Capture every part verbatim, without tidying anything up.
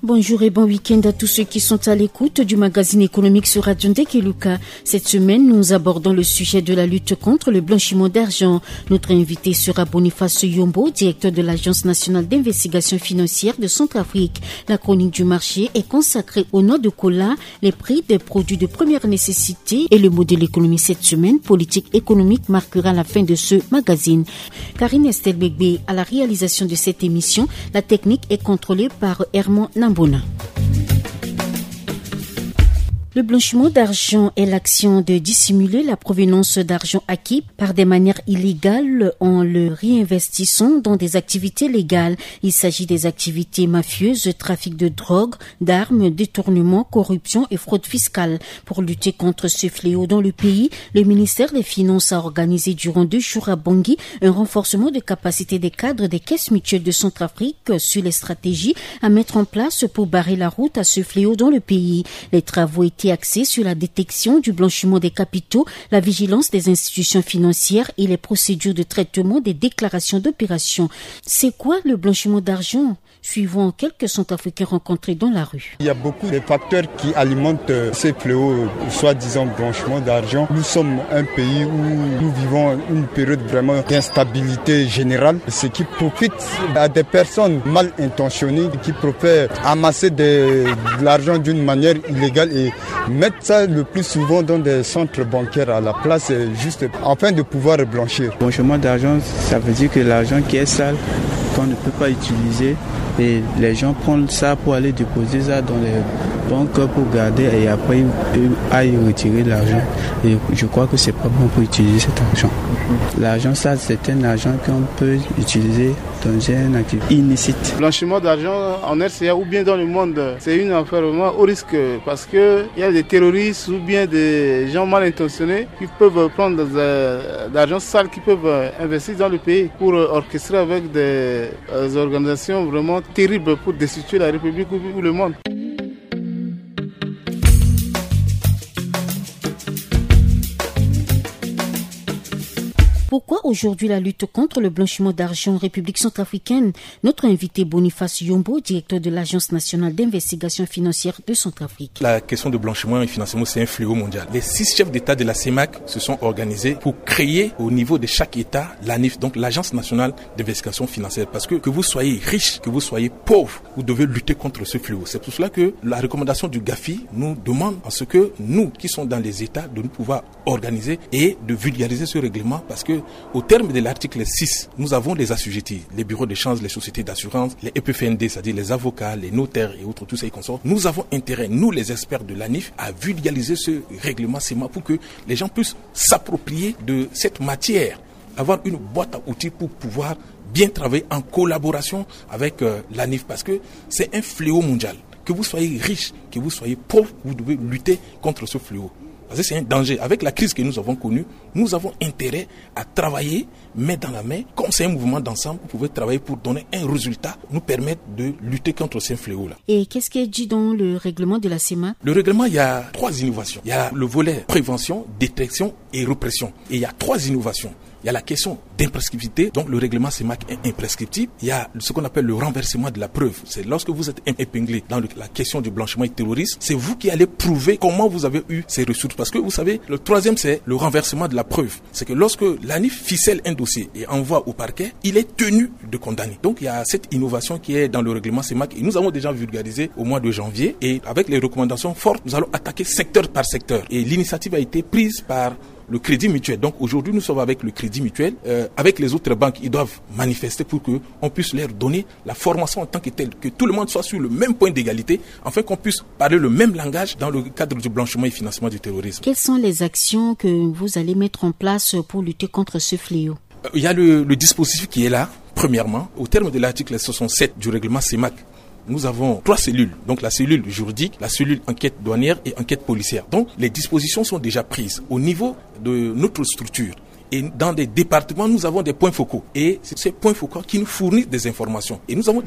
Bonjour et bon week-end à tous ceux qui sont à l'écoute du magazine économique sur Radio Ndekeluka. Cette semaine, nous abordons le sujet de la lutte contre le blanchiment d'argent. Notre invité sera Boniface Yombo, directeur de l'Agence nationale d'investigation financière de Centrafrique. La chronique du marché est consacrée aux noix de cola, les prix des produits de première nécessité et le modèle économique cette semaine. Politique économique marquera la fin de ce magazine. Karine Estelbegbe à la réalisation de cette émission. La technique est contrôlée par Herman Nambona. Le blanchiment d'argent est l'action de dissimuler la provenance d'argent acquis par des manières illégales en le réinvestissant dans des activités légales. Il s'agit des activités mafieuses, trafic de drogue, d'armes, détournement, corruption et fraude fiscale. Pour lutter contre ce fléau dans le pays, le ministère des Finances a organisé durant deux jours à Bangui un renforcement de capacité des cadres des caisses mutuelles de Centrafrique sur les stratégies à mettre en place pour barrer la route à ce fléau dans le pays. Les travaux étaient axé sur la détection du blanchiment des capitaux, la vigilance des institutions financières et les procédures de traitement des déclarations d'opérations. C'est quoi le blanchiment d'argent? Suivant quelques Centrafricains rencontrés dans la rue. Il y a beaucoup de facteurs qui alimentent ces fléaux, soi-disant blanchiment d'argent. Nous sommes un pays où nous vivons une période vraiment d'instabilité générale, ce qui profite à des personnes mal intentionnées qui préfèrent amasser de, de l'argent d'une manière illégale et mettre ça le plus souvent dans des centres bancaires à la place, juste afin de pouvoir blanchir. Blanchiment d'argent, ça veut dire que l'argent qui est sale, qu'on ne peut pas utiliser, et les gens prennent ça pour aller déposer ça dans les banques pour garder et après ils aillent retirer l'argent. Et je crois que c'est pas bon pour utiliser cet argent. L'argent, ça, c'est un argent qu'on peut utiliser dans un activité illicite. Blanchiment d'argent en R C A ou bien dans le monde, c'est une affaire vraiment au risque parce que il y a des terroristes ou bien des gens mal intentionnés qui peuvent prendre de l'argent sale, qui peuvent investir dans le pays pour orchestrer avec des, des organisations vraiment terribles pour destituer la République ou le monde. Pourquoi aujourd'hui la lutte contre le blanchiment d'argent en République centrafricaine? Notre invité Boniface Yombo, directeur de l'Agence nationale d'investigation financière de Centrafrique. La question de blanchiment et financement, c'est un fléau mondial. Les six chefs d'État de la C E M A C se sont organisés pour créer au niveau de chaque État l'A N I F, donc l'Agence nationale d'investigation financière. Parce que que vous soyez riche, que vous soyez pauvre, vous devez lutter contre ce fléau. C'est pour cela que la recommandation du GAFI nous demande à ce que nous, qui sommes dans les États, de nous pouvoir organiser et de vulgariser ce règlement parce que au terme de l'article six, nous avons les assujettis, les bureaux d'échange, les sociétés d'assurance, les E P F N D, c'est-à-dire les avocats, les notaires et autres, tout ça et consorts. Nous avons intérêt, nous les experts de l'A N I F, à vulgariser ce règlement C E M A pour que les gens puissent s'approprier de cette matière, avoir une boîte à outils pour pouvoir bien travailler en collaboration avec euh, l'A N I F parce que c'est un fléau mondial. Que vous soyez riche, que vous soyez pauvre, vous devez lutter contre ce fléau. Parce que c'est un danger. Avec la crise que nous avons connue, nous avons intérêt à travailler main dans la main. Comme c'est un mouvement d'ensemble, vous pouvez travailler pour donner un résultat, nous permettre de lutter contre ces fléaux-là. Et qu'est-ce qui est dit dans le règlement de la C E M A C? Le règlement, il y a trois innovations. Il y a le volet prévention, détection et répression. Et il y a trois innovations. Il y a la question d'imprescriptibilité, donc le règlement C E M A C est imprescriptible. Il y a ce qu'on appelle le renversement de la preuve. C'est lorsque vous êtes épinglé dans le, la question du blanchiment et terrorisme, c'est vous qui allez prouver comment vous avez eu ces ressources. Parce que vous savez, le troisième, c'est le renversement de la preuve. C'est que lorsque l'A N I F ficelle un dossier et envoie au parquet, il est tenu de condamner. Donc il y a cette innovation qui est dans le règlement C E M A C et nous avons déjà vulgarisé au mois de janvier et avec les recommandations fortes, nous allons attaquer secteur par secteur. Et l'initiative a été prise par le Crédit Mutuel. Donc aujourd'hui, nous sommes avec le Crédit Mutuel. Euh, avec les autres banques, ils doivent manifester pour qu'on puisse leur donner la formation en tant que telle, que tout le monde soit sur le même point d'égalité, afin qu'on puisse parler le même langage dans le cadre du blanchiment et financement du terrorisme. Quelles sont les actions que vous allez mettre en place pour lutter contre ce fléau? euh, Il y a le, le dispositif qui est là, premièrement. Au terme de l'article soixante-sept du règlement C E M A C, nous avons trois cellules, donc la cellule juridique, la cellule enquête douanière et enquête policière. Donc les dispositions sont déjà prises au niveau de notre structure. Et dans des départements, nous avons des points focaux. Et c'est ces points focaux qui nous fournissent des informations. Et nous avons déjà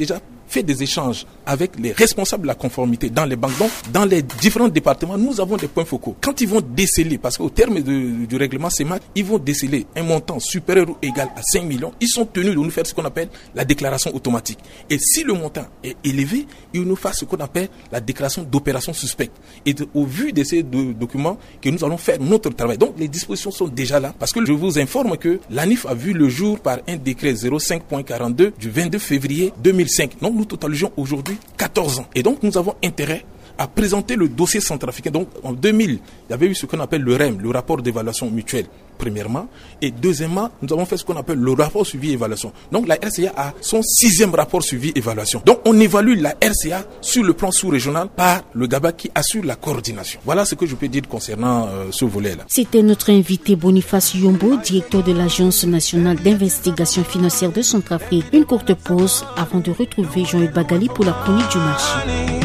fait des échanges avec les responsables de la conformité dans les banques. Donc, dans les différents départements, nous avons des points focaux. Quand ils vont déceler, parce qu'au terme de, du règlement C E M A C, ils vont déceler un montant supérieur ou égal à cinq millions, ils sont tenus de nous faire ce qu'on appelle la déclaration automatique. Et si le montant est élevé, ils nous fassent ce qu'on appelle la déclaration d'opération suspecte. Et de, au vu de ces deux documents, que nous allons faire notre travail. Donc, les dispositions sont déjà là, parce que je vous informe que l'A N I F a vu le jour par un décret zéro cinq point quarante-deux du vingt-deux février deux mille cinq. Donc, nous totalisons aujourd'hui quatorze ans. Et donc, nous avons intérêt à présenter le dossier centrafricain. Donc, en deux mille, il y avait eu ce qu'on appelle le R E M, le rapport d'évaluation mutuelle, premièrement. Et deuxièmement, nous avons fait ce qu'on appelle le rapport suivi-évaluation. Donc, la R C A a son sixième rapport suivi-évaluation. Donc, on évalue la R C A sur le plan sous-régional par le GABA qui assure la coordination. Voilà ce que je peux dire concernant euh, ce volet-là. C'était notre invité Boniface Yombo, directeur de l'Agence nationale d'investigation financière de Centrafrique. Une courte pause avant de retrouver Jean-Yves Bagali pour la chronique du marché.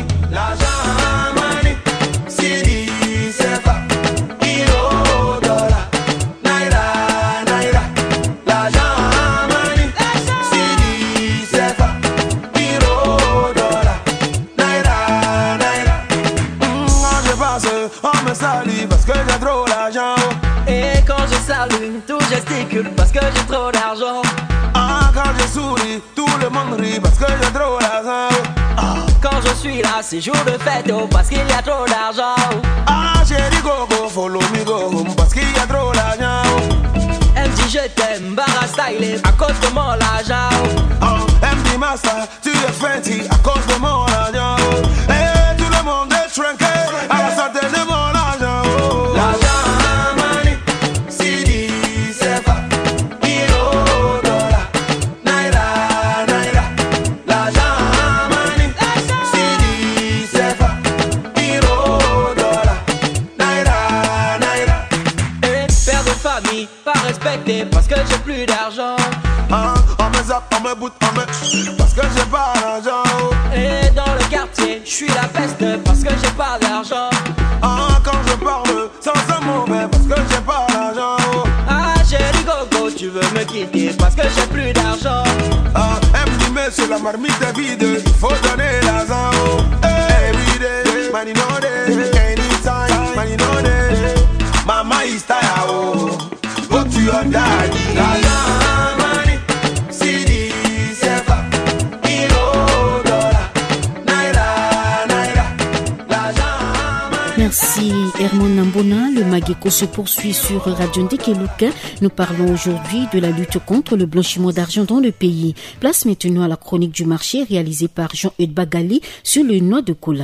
Parce que j'ai trop d'argent. Et quand je salue, tout gesticule parce que j'ai trop d'argent. Ah, quand je souris, tout le monde rit parce que j'ai trop d'argent. Ah, quand je suis là, c'est jour de fête oh, parce qu'il y a trop d'argent. Ah, chérie gogo, follow me go parce qu'il y a trop d'argent. Elle me dit je t'aime, barra style à cause de mon argent. Ah, elle me dit massa, tu es fancy à cause de mon argent. Et tout le monde est trinqué à la sortie de mon argent. Parce que j'ai plus d'argent. Ah, on me zappe, on me boute, on me... Parce que j'ai pas d'argent. Et dans le quartier, je suis la peste parce que j'ai pas d'argent. Ah, quand je parle, sans un mauvais parce que j'ai pas d'argent. Ah, chérie gogo, tu veux me quitter parce que j'ai plus d'argent. Ah, elle me dit mais sur la marmite est vide, il faut donner l'argent. Every day, money no day, anytime, money no day. Mama is tired, oh. Go to your daddy. La la money, C D, sefa, euro, dollar, naira, naira, la la money. Merci Herman Nambona. Le Mageko se poursuit sur Radio Ndekeluka. Nous parlons aujourd'hui de la lutte contre le blanchiment d'argent dans le pays. Place maintenant à la chronique du marché réalisée par Jean-Yves Bagali sur le noix de cola.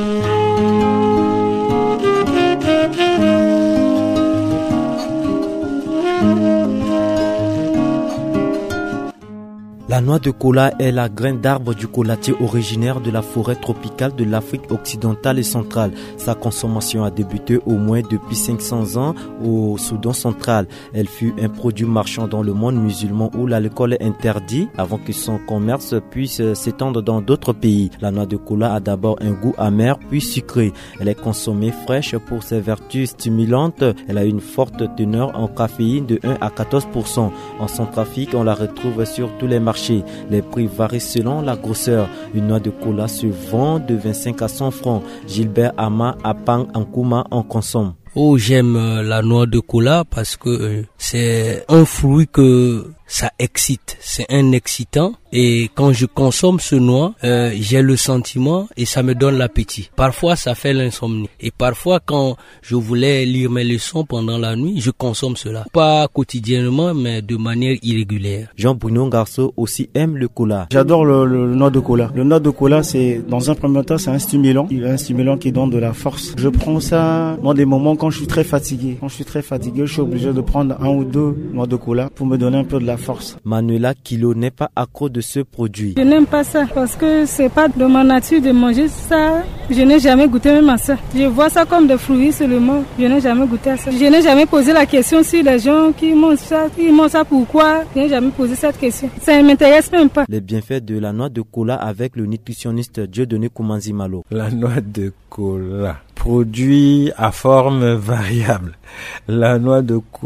La noix de cola est la graine d'arbre du colatier originaire de la forêt tropicale de l'Afrique occidentale et centrale. Sa consommation a débuté au moins depuis cinq cents ans au Soudan central. Elle fut un produit marchand dans le monde musulman où l'alcool est interdit avant que son commerce puisse s'étendre dans d'autres pays. La noix de cola a d'abord un goût amer puis sucré. Elle est consommée fraîche pour ses vertus stimulantes. Elle a une forte teneur en caféine de un à quatorze pour cent. En Centrafrique, on la retrouve sur tous les marchés. Les prix varient selon la grosseur. Une noix de cola se vend de vingt-cinq à cent francs. Gilbert Ama, Apang, Ankouma en consomme. Oh, j'aime euh, la noix de cola parce que euh, c'est un fruit que ça excite, c'est un excitant et quand je consomme ce noix, euh, j'ai le sentiment et ça me donne l'appétit. Parfois ça fait l'insomnie et parfois quand je voulais lire mes leçons pendant la nuit, je consomme cela. Pas quotidiennement mais de manière irrégulière. Jean-Bruno Garceau aussi aime le cola. J'adore le, le, le noix de cola. Le noix de cola, c'est dans un premier temps c'est un stimulant, il a un stimulant qui donne de la force. Je prends ça dans des moments quand je suis très fatigué. Quand je suis très fatigué, je suis obligé de prendre un ou deux noix de cola pour me donner un peu de la force. Manuela Kilo n'est pas accro de ce produit. Je n'aime pas ça parce que c'est pas de ma nature de manger ça. Je n'ai jamais goûté même à ça. Je vois ça comme des fruits seulement. Je n'ai jamais goûté à ça. Je n'ai jamais posé la question si les gens qui mangent ça, ils mangent ça pourquoi. Je n'ai jamais posé cette question. Ça ne m'intéresse même pas. Les bienfaits de la noix de cola avec le nutritionniste Dieudonné Koumanzi Malo. La noix de cola, produit à forme variable. La noix de cola,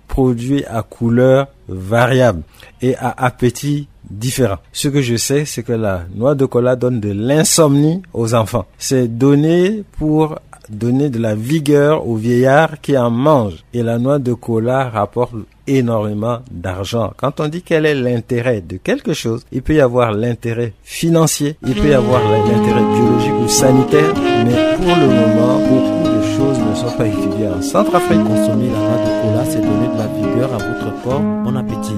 produit à couleur variable et à appétit différent. Ce que je sais, c'est que la noix de cola donne de l'insomnie aux enfants. C'est donné pour donner de la vigueur aux vieillards qui en mangent. Et la noix de cola rapporte énormément d'argent. Quand on dit quel est l'intérêt de quelque chose, il peut y avoir l'intérêt financier, il peut y avoir l'intérêt biologique ou sanitaire, mais pour le moment, beaucoup de choses ne sont pas étudiées. En Centrafrique, consommer la noix de cola, c'est donner de la vigueur à votre corps. Bon appétit.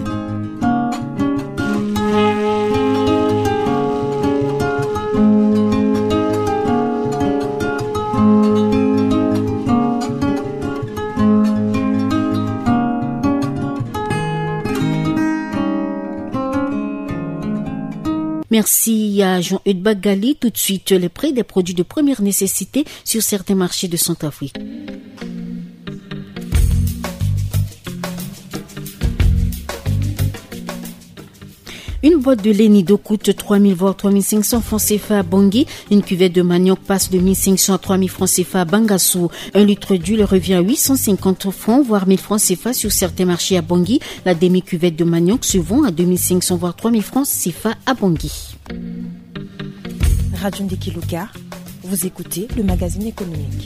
Merci à Jean-Eudes Bagali. Tout de suite, les prix des produits de première nécessité sur certains marchés de Centrafrique. Une boîte de lait Nido coûte trois mille voire trois mille cinq cents francs C F A à Bangui. Une cuvette de manioc passe de mille cinq cents à trois mille francs C F A à Bangassou. Un litre d'huile revient à huit cent cinquante francs voire mille francs C F A sur certains marchés à Bangui. La demi-cuvette de manioc se vend à deux mille cinq cents voire trois mille francs C F A à Bangui. Radio Ndekiluka, vous écoutez le magazine économique.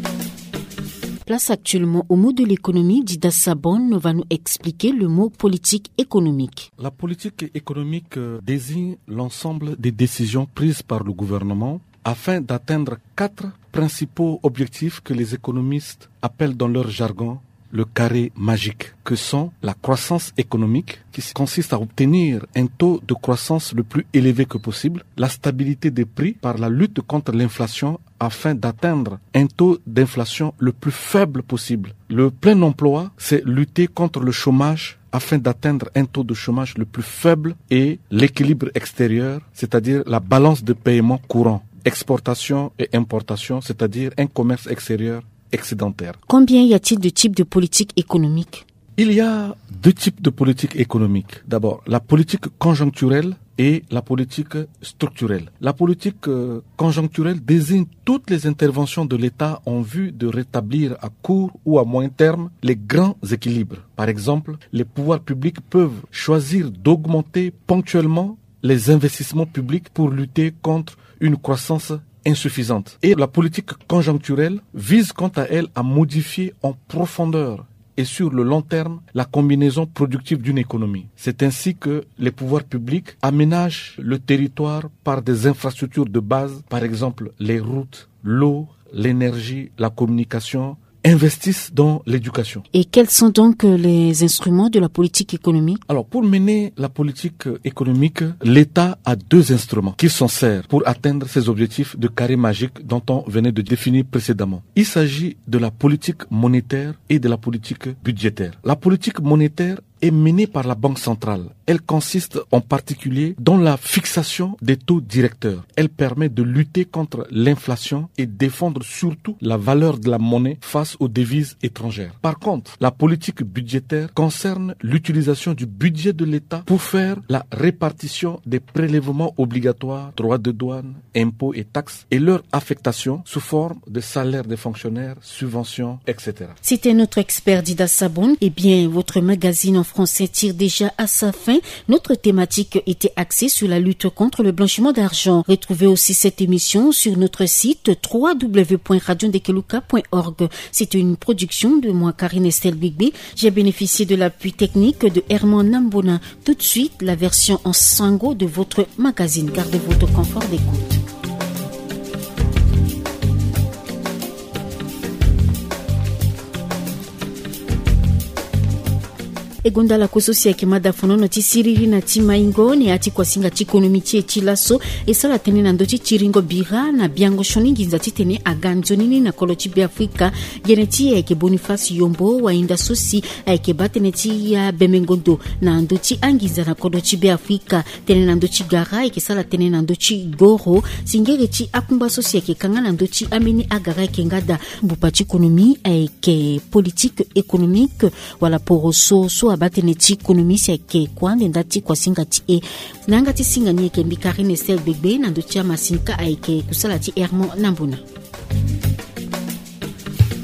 Place actuellement au mot de l'économie, Dida Sabon va nous expliquer le mot politique économique. La politique économique désigne l'ensemble des décisions prises par le gouvernement afin d'atteindre quatre principaux objectifs que les économistes appellent dans leur jargon le carré magique, que sont la croissance économique, qui consiste à obtenir un taux de croissance le plus élevé que possible, la stabilité des prix par la lutte contre l'inflation afin d'atteindre un taux d'inflation le plus faible possible. Le plein emploi, c'est lutter contre le chômage afin d'atteindre un taux de chômage le plus faible, et l'équilibre extérieur, c'est-à-dire la balance de paiement courant, exportation et importation, c'est-à-dire un commerce extérieur excédentaire. Combien y a-t-il de types de politique économique? Il y a deux types de politique économique. D'abord, la politique conjoncturelle et la politique structurelle. La politique euh, conjoncturelle désigne toutes les interventions de l'État en vue de rétablir à court ou à moyen terme les grands équilibres. Par exemple, les pouvoirs publics peuvent choisir d'augmenter ponctuellement les investissements publics pour lutter contre une croissance insuffisante. Et la politique conjoncturelle vise quant à elle à modifier en profondeur et sur le long terme la combinaison productive d'une économie. C'est ainsi que les pouvoirs publics aménagent le territoire par des infrastructures de base, par exemple les routes, l'eau, l'énergie, la communication, investissent dans l'éducation. Et quels sont donc les instruments de la politique économique? Alors, pour mener la politique économique, l'État a deux instruments qui s'en sert pour atteindre ses objectifs de carré magique dont on venait de définir précédemment. Il s'agit de la politique monétaire et de la politique budgétaire. La politique monétaire est menée par la Banque centrale. Elle consiste en particulier dans la fixation des taux directeurs. Elle permet de lutter contre l'inflation et défendre surtout la valeur de la monnaie face aux devises étrangères. Par contre, la politique budgétaire concerne l'utilisation du budget de l'État pour faire la répartition des prélèvements obligatoires, droits de douane, impôts et taxes, et leur affectation sous forme de salaires des fonctionnaires, subventions, et cetera. C'était notre expert Dida Sabon. Eh bien, votre magazine en français tire déjà à sa fin. Notre thématique était axée sur la lutte contre le blanchiment d'argent. Retrouvez aussi cette émission sur notre site w w w point radio ndekeluka point org. C'était une production de moi, Karine Estelle Bigbe. J'ai bénéficié de l'appui technique de Herman Nambona. Tout de suite, la version en sango de votre magazine. Gardez votre confort d'écoute. Egonda la kososi ya kimada fonono ti siriri na ti maingo ni ati kwa singa ti ekonomi ti e ti laso e sala tene na ndo ti chiringo bira na biango shoningi nza ti tene aganzo nini na kolo ti be Afrika gene ti e ke Boniface Yombo wa inda sosi e ke batene ti ya bemengondo na ndo ti angiza na kolo ti be Afrika tene na ndo ti gara e ke sala tene na ndo ti goro singere ti akumba sosi e ke kanga na ndo ti ameni agara e ke ngada mbupa ti ekonomi e ke politique économique wala poroso so abatene ti ekonomi si ke kwande ndati kwa singa ti e nanga ti singa ni ke Karine Estelle Bigbe na ndo ti amasinka ai ke kusala ti Herman Nambona.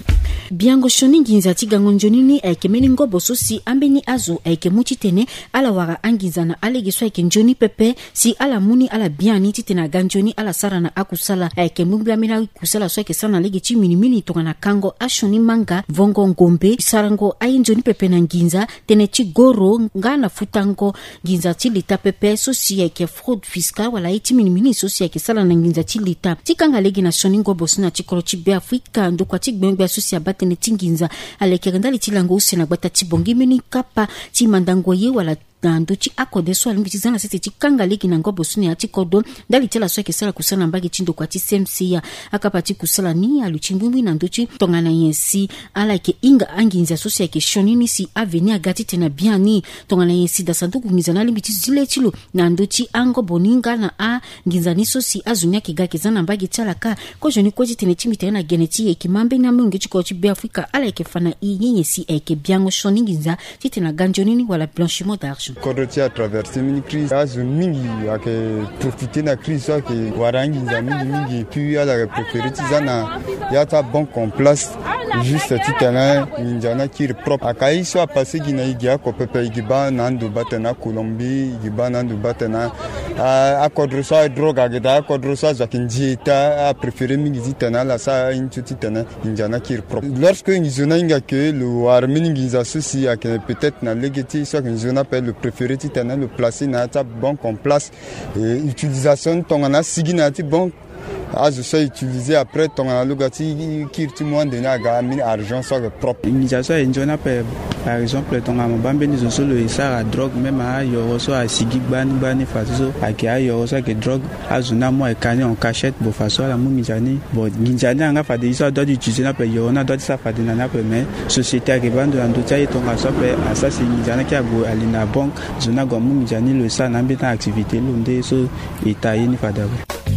biango shoni nginza tigango njonini eke meningo bososi ambeni azo eke muchitene ala wara angizana alegiswa eke njoni pepe si ala muni ala biani titena ganjoni ala sarana akusala eke mublamina kusala so eke sana legi chi mini mini tongana kango ashoni manga vongo ngombe sarango ai njoni pepe na nginza tene chi goro ngana futango nginza ti lita pepe sosi eke fraude fiscale wala iti mini mini sosi eke sala na nginza ti lita tikanga legi na shoni ngo bosuna chikolo chi be Afrika ndo kwa tigbengbe sosi abatene tinginza aleke ndali tilango usena gbata tibongi mini kapa ti mandango ye wala ndo chi akode so alimbi zana sete ti kanga leki na ngobo sune ati kodo ndali tela so ke sala kusana mbagi chindo kwa ti semsi ya akapati kusala ni aluchimbumbi na ndo chi tongana yensi ala ke inga anginza so se ke shonini si aveni agati tena biani tongana yensi da sandu kungiza na limbi ti zile chilo na ndo chi ango boninga na a nginza ni so si azunya ke gake zana mbagi tala ka ko joni ko tene chimi tena geneti e kimambe na mungi chi ko chi be Afrika ala ke fana i yensi e ke biango shoningiza ti tena ganjonini wala blanchiment d'argent Kodoti a traversé une crise, azu mingi ake profiter na crise ake warangi za mingi mingi puis ala préféré tizana yata bon en place juste titana njana kir propre akai so a passé gina igia ko pepe igiba nandu batena Colombie igiba nandu batena a kodro so drogue ageda kodro so zakinji ta a préféré mingi titana la sa intu titana njana kir propre lorsque njona inga que le warmini ngiza ceci ake peut-être na legeti so que njona appelle le préféré titana le placer na ta bon qu'on place et utilisation tongana siginati bon ah je sais utiliser après tongana lugati kirti moins de naga min argent soit propre utilisation enjona par exemple tongana bambe ni zo le sara drogue même a yo so a sigi ban ban faso akia yo so que drogue azuna mo ekane en cachette bo faso la mo mijani bo nginjani anga fa de so do utiliser na pe yo na do sa fa de na pe mais société a revendre en tout ça tongana so pe ça c'est mijana ki ago alina banque zona go mo mijani le sa na mbeta activité londe so etaye ni fa da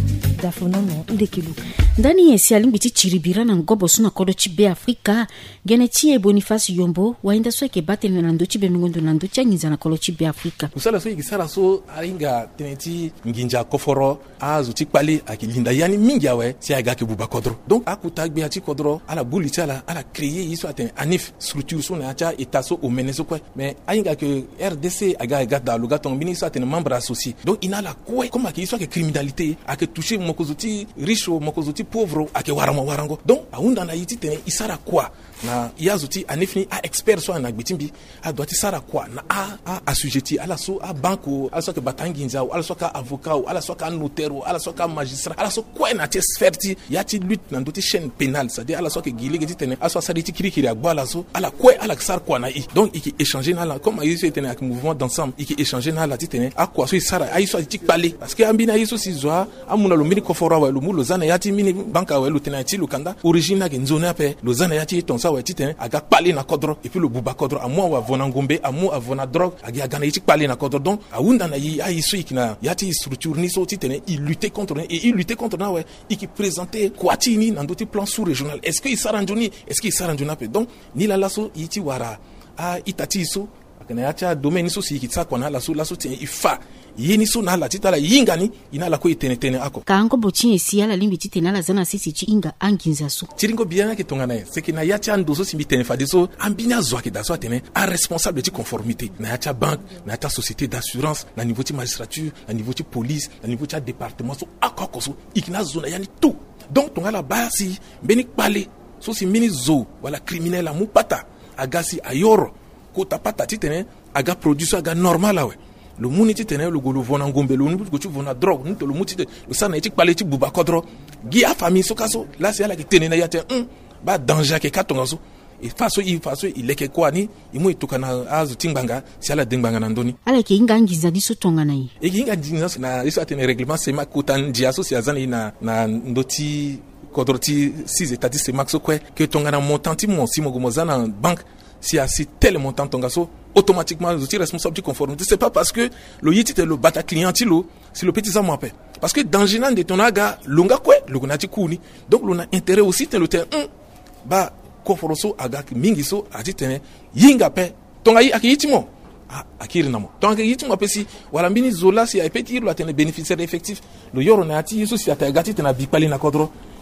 dafonono ndekilu ndani yesi alimbiti chiribira na ngobo suna kodo chibe Afrika geneti e Boniface Yombo wainda so ke batene na ndochi be mingondo na ndochi ngiza na kodo chibe Afrika usala so ikisara so aringa teneti nginja koforo azu tikpali akilinda yani mingi awe si aga ke buba kodro donc akutagbe ati kodro ala buli tala ala créer iso aten anif structure so na acha etaso o meneso quoi mais ainga que R D C aga aga da luga ton bini so aten membre associé donc inala quoi comme aki iso ke criminalité ake toucher mokozoti riche mokozoti pauvre ake warama warango donc aunda na yiti tene isara kwa na yazuti anifni a expert so na gbitimbi a doiti sara kwa na a a assujetti ala so a banko ala so ke batanginza ala so ka avocat ala so ka notaire ala so ka magistrat ala so kwa na experti yati lutte na ndoti chaîne pénale c'est-à-dire ala so ke gili giti tene aso sariti kirikiri agba ala so ala kwa ala sar kwa na i donc iki échanger na la comme ayi so tene ak mouvement d'ensemble iki échanger na la titene a kwa so sara ayi so tik parler parce que ambina ayi so si zoa amuna lo mini kofora wa lo mulo zana yati mini banka wa lo tena ti lo kanda origine ke nzona pe lo zana yati ton sa wa titene aga parler na kodro et puis le buba kodro a moi wa vona ngombe a moi avona drogue aga gana yiti parler na kodro donc a wunda na yi ayi so ikina yati structure ni so titene il lutter contre et il lutter contre na wa et qui présenter kwatini na ndoti plan sous régional est-ce que il saranjoni est-ce qu'il saranjona pe donc ni la laso yiti wara a itati so akana yacha domaine so si kitsa kona la so la so tien ifa yini so na la titala yingani ina la ko itene tene ako kango bochi esi ala limbi titena la zana sisi chi inga anginza so tiringo bien ke tonga na c'est que na yacha ndoso simbi tene fa deso ambina zo ke daso tene a responsable de conformité na yacha banque na yacha société d'assurance na niveau ti magistrature na niveau ti police na niveau ti département so akoko so ikina zona yani tout donc tonga la basi beni pale so si mini zo wala criminel a mupata agasi ayoro ko tapata titene aga produit aga normal awe le muniti tene le golo vona ngombe le nubu gochu vona drogue nto le muti le sana etik pale ti buba kodro gi a famille so kaso la c'est ala ke tene na yate un ba danger ke katonga so e faso i faso il ke kwa ni imu itukana azu tingbanga si ala dingbanga na ndoni ala ke inga ngiza diso tonga na yi e inga ngiza na iso atene règlement sema kutan dia so si azana na na ndoti kodroti six états c'est max quoi que tonga na montanti mon si mo gomozana banque si a si tel montant tonga so automatiquement le responsable de conformité c'est pas parce que le yiti le bata clientilo si le petit ça m'appelle parce que dans jinan de tonaga longa quoi le gonati kuni donc l'on a intérêt aussi te le ter un ba koforoso aga mingi so ati tene yinga pe tonga yi akiyitimo ah akiri namo tonga yitimo pe si wala mbini zola si a petit lo atene bénéficiaire effectif le yoro na ati so si ata gati tena bipali na kodro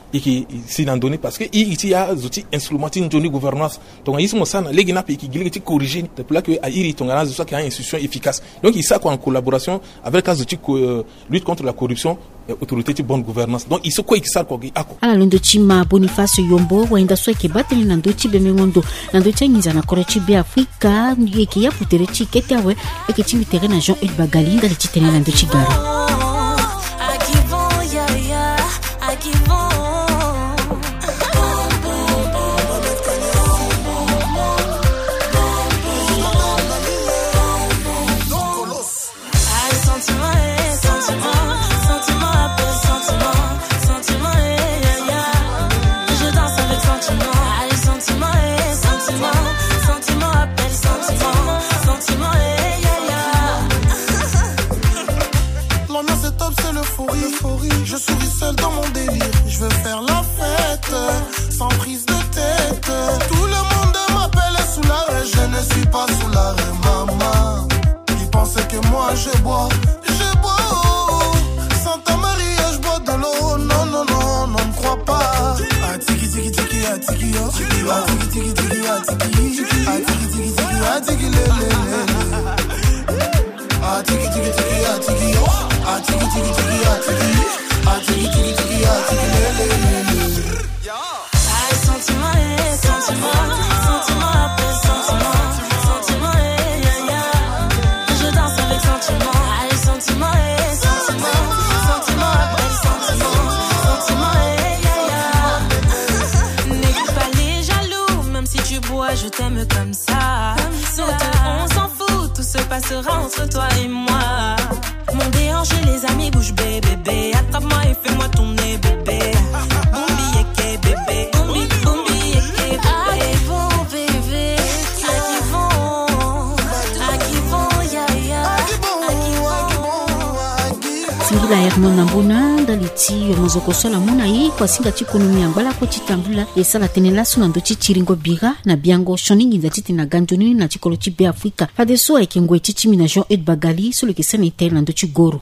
et qui s'y n'en donné parce que il y a des outils instrumentés de gouvernance donc ils sont ça les gens qui qui corriger de pour que à iri tongana soit qu'il y a une institution efficace donc il ça quoi en collaboration avec les outils euh, lutte contre la corruption et autorité de bonne gouvernance donc il se quoi qui ça quoi ako ala londo chima Boniface Yombo waenda swa ke bateli na ndo chibe mengondo na ndo chengiza na kore chibe Afrika yeke ya putere chikete awe eke chimi tere na Jean Ed Bagali ndali chitene na ndo chigara Je souris seul dans mon délire. Je veux faire la fête, sans prise de tête. Tout le monde m'appelle sous l'arrêt. Je ne suis pas sous l'arrêt, maman. Ils pensaient que moi je bois, je bois. Santa Maria, je bois de l'eau. Non, non, non, non, ne crois pas. Ah, tiki, tiki, tiki, ah, tiki, oh. Ah, tiki, tiki, tiki, ah, tiki. Ah, tiki, tiki, tiki, ah, tiki, le, le, le. Ah, tiki, tiki, tiki, ah, tiki, oh. Ah, tiki, tiki, tiki, ah, tiki. Ah, tiki, tiki, tiki, ah, tiki, le, le, le. Ah, sentiment, eh, sentiment. Sentiment après sentiment. Sentiment, eh, ya, ya. Je danse avec sentiment. Ah, sentiment, eh, sentiment. Sentiment après sentiment. Sentiment, eh, ya, ya. N'écoute pas les jaloux, même si tu bois, je t'aime comme ça. Nous deux, on s'en fout, tout se passera entre toi et moi. Mon déhanché, les amis, bouge bébé, bébé. Attrape-moi et fais-moi tourner bébé. Boumbi yeke bébé. Boumbi, boumbi yeke bébé. Ah qui vont bébé. Ah qui vont. Ah qui vont ya ya. Ah qui vont. Singila Hermon Nambuna daliti mozoko sola mona yi kwa singa chikonomi angwala ko chitambula esala tenela suna ndo chichiringo biga na biango shoningi za titi na ganjoni na chikolo chibe Afrika fadeso ekengwe chichimi na Jean Ed Bagali solo ke sanitaire na ndo chigoro.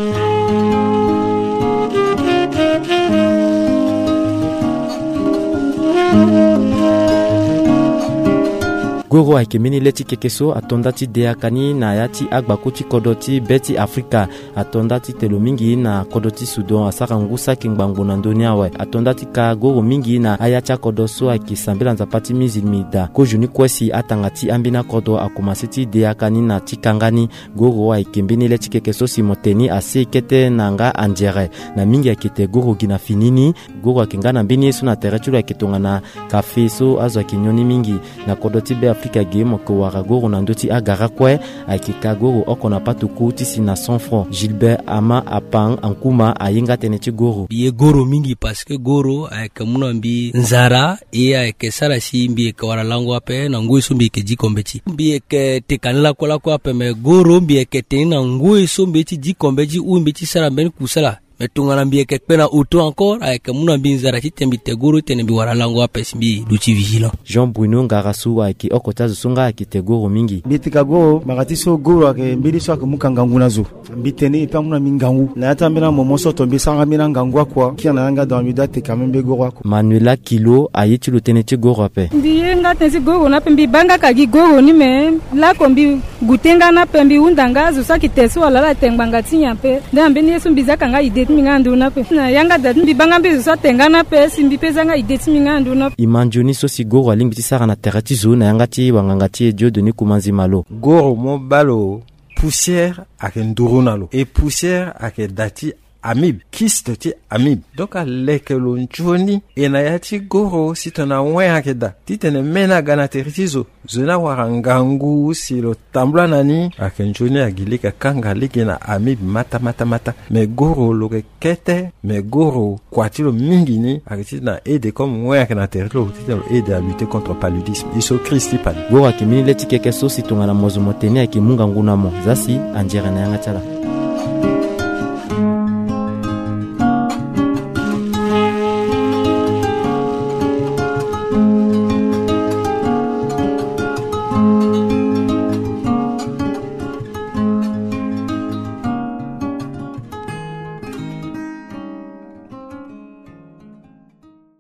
Goro aikemeni leti kekeso atondati deakani na yati agbakoti kodoti beti Afrika atondati telo mingi na kodoti Sudan asaka ngusa kingbango na ndonia we atondati ka goro mingi na ayacha kodoso akisambela nzapati mizilmida ko juni kwesi atangati ambina kodo akumasiti deakani na tikangani goro aikembeni leti kekeso simoteni ase kete nanga anjere na mingi akite goro gina finini goro akengana mbini yesu na terechulo akitonga na kafe so azo akinyoni mingi na kodoti be Afrika game ko waragoro na ndoti agara kwe akika goro okona patuku tisi na cent francs Gilbert Ama Apang Ankuma ayinga teneti goro biye goro mingi parce que goro akamuna mbi nzara e akesara si mbi ke waralango ape na ngui sumbi ke jikombeti mbi ke tekanela kola ko ape me goro mbi ke tena ngui sumbi ti jikombeti u mbi ti sara ben kusala metunga na mbi ke pena auto encore avec muna mbi nzara ti tembi te goro tene mbi waralango ape simbi duti vigilant Jean Bruno Ngarasu wa ki okota sunga ki te goro mingi bitika goro magati so goro ke mbili so ke mukangangu nazo mbitene pa muna mingangu na atambela momoso tombi sanga mina ngangwa kwa ki na nga dans midate kamembe goro ko Manuela Kilo ayiti lo teneti goro ape mbi nga tenzi goro na pembi banga ka gi goro ni me la kombi gutenga na pembi undanga zo sa ki teso wala la tenganga tinya pe ndambe ni yesu mbizaka nga ide mingandu na pe na yanga da mbi banga mbi zo tengana pe simbi peza nga ide mingandu na imanjoni so si goro alingi tisara na terati zo na yangati wangangati Dieu de ni kumanzi malo goro mo balo poussière akendurunalo et poussière akedati amib kiste ti amib donc a lekelo njoni enayati goro sitona waya keda titene mena gana teritizo zona warangangu silo tambla nani akenjoni agilika kanga likena amib mata mata mata me goro loke kete me goro kwatilo mingi ni akitina aide comme waya kana terito titelo aide à lutter contre le paludisme iso Christi pali goro akimini leti keke so sitonga na mozo moteni akimunga nguna mo zasi anjera na yanga chala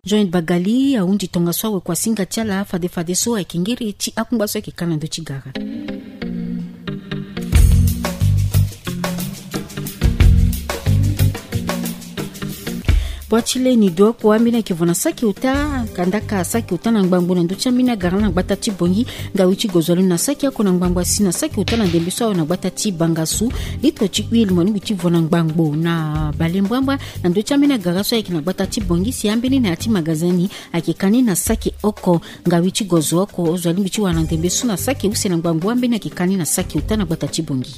Joint Bagali aundi tonga swa kwa singa chala fade fade so ekingiri ti akumba so kikana ndo chigara. Boachile ni do kwa mina kivona saki uta kandaka saki uta na ngbambo na nducha mina garana gbata ti bongi ngawichi gozolu na saki ako na ngbambo asina saki uta na ndembiso na gbata ti bangasu lito chi wili moni bichi vona ngbambo na balembwamba na nducha mina garaso yaki na gbata ti bongi si ambeni na ati magazini akikani na saki oko ngawichi gozo oko ozwali bichi wana ndembiso na saki use na ngbambo ambeni akikani na saki uta na gbata ti bongi.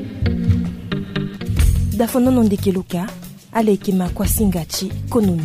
Dafono ndekeluka alekima kwa singati konomi.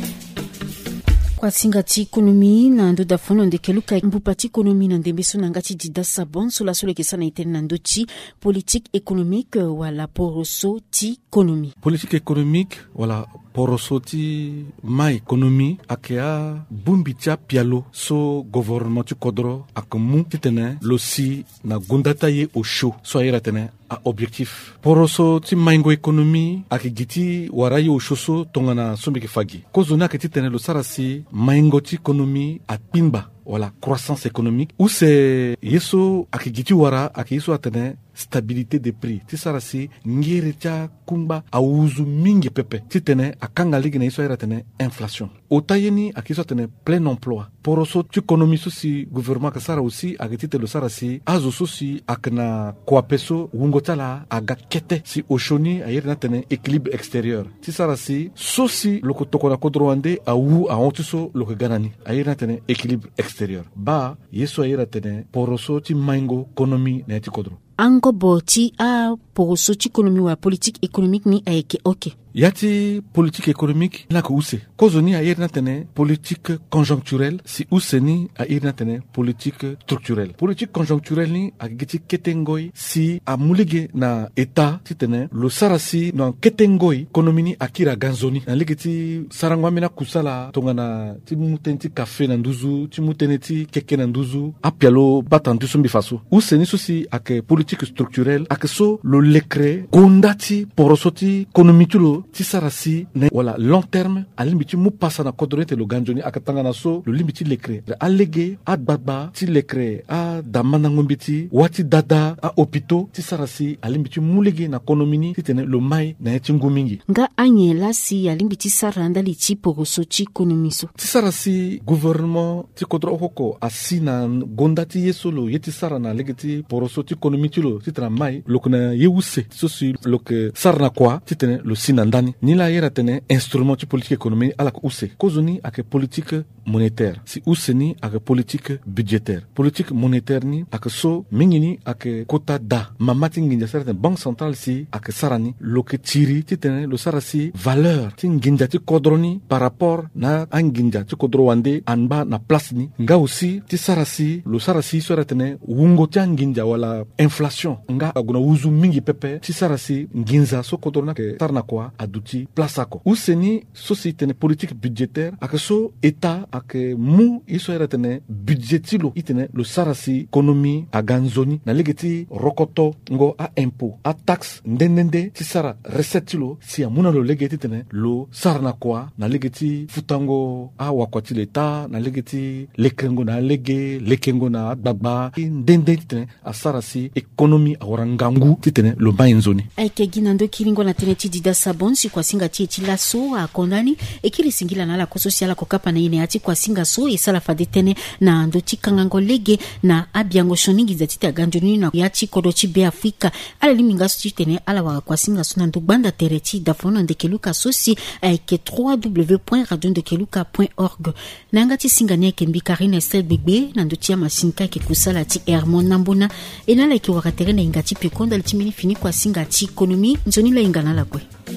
Kwa singati ekonomi na ndo dafono ndekeluka mbupati ekonomi na ndembeso na ngati dida sabon sula sule kesana itene na ndochi politique économique wala poroso ti ekonomi. Politique économique wala poroso ti ma ekonomi akea bumbitia pialo so gouvernement ti kodro akamu titene losi na gundata ye o show so ayera tene a objectif poroso ti maingo ekonomi akigiti warayi o shoso tongana sombeke fagi kozona ke titene lo sarasi maingo ti ekonomi a pimba wala croissance économique ou c'est yeso akigiti wara akiso atene stabilité des prix ti sarasi ngere tia kumba auzu mingi pepe titene akanga ligi na iso era tene inflation otayeni akiso tene plein emploi poroso ti économie so si gouvernement ka sara aussi akitite lo sarasi azo so si akna kwapeso wungotala aga kete si oshoni ayere na tene équilibre extérieur ti sarasi so si loko tokona kodroande awu a ontiso loko ganani ayere na tene équilibre extérieur ba yeso ayere tene poroso ti maingo économie na ti kodro ango boti a poroso ti économie wa politique économique ni aeke ok. Yati politique économique la ko use kozoni a yerna tene politique conjoncturelle si useni a yerna tene politique structurelle. Politique conjoncturelle ni a giti ketengoi si a mulige na état titene lo sarasi no ketengoi ekonomini akira ganzoni na legiti sarangwa mina kusala tongana ti mutenti café na nduzu ti muteneti keke na nduzu apialo batantu sombi faso useni susi ake politique structurelle ake so lo lekre gondati porosoti ekonomi tulo ti sarasi ne wala long terme a limiti mu passa na kodorete lo ganjoni akatanga na so lo limiti lekre alege a gbagba ti lekre a damana ngombiti wati dada a hôpitaux ti sarasi a limiti mu lege na ekonomini ti tene lo mai na ti ngumingi nga anye la si a limiti saranda li ti poroso ti ekonomi so ti sarasi gouvernement ti kodro hoko asi na gonda ti yeso lo yeti sara na lege ti poroso ti ekonomi ti lo ti tena mai lo kuna yewuse so si lo ke sarna kwa ti tene lo sina ndani ni la yera tene instrument ti politique économique ala ko use kozoni ake politique monétaire si use ni ake politique budgétaire politique monétaire ni ake so mingi ni ake kota da mamati nginja sara tene banque centrale si ake sarani lo ke tiri ti tene lo sara si valeur ti nginja ti kodroni par rapport na anginja ti kodro wande anba na place ni nga aussi ti sara si lo sara si sara tene wungo ti anginja wala inflation nga aguna uzu mingi pepe ti sara si nginza so kodrona ke sarna kwa aduti place ako useni société ne politique budgétaire ake so état ake mu iso era tene budgetilo itene lo sarasi économie a ganzoni na legeti rokoto ngo a impôt a taxe ndendende ti sara recetilo si amuna lo legeti tene lo sarna kwa na legeti futango a wakwati l'état na legeti lekrengo na lege lekengo na gbagba ndende tene a sarasi économie a warangangu tene lo mainzoni aike ginando kiringo na tene ti dida sabon si kwa singa ti eti laso a kondani e kiri singila na la ko social ko kapa na ine ati kwa singa so e sala fade tene na ndo ti kangango lege na abiango shoningi za ti ganjoni na ya ti kodo ti be Afrika ala liminga so ti tene ala wa kwa singa so na ndo banda tereti da fono ndekeluka so si aike w w w point radio ndekeluka point org na ngati singa ne ke mbikarina Estelle Bebe na ndo ti ya masinka ke kusala ti Hermon Nambona e na la ke wakatere na ingati pekonda ti mini fini kwa singa ti ekonomi nzoni la ingana la kwe.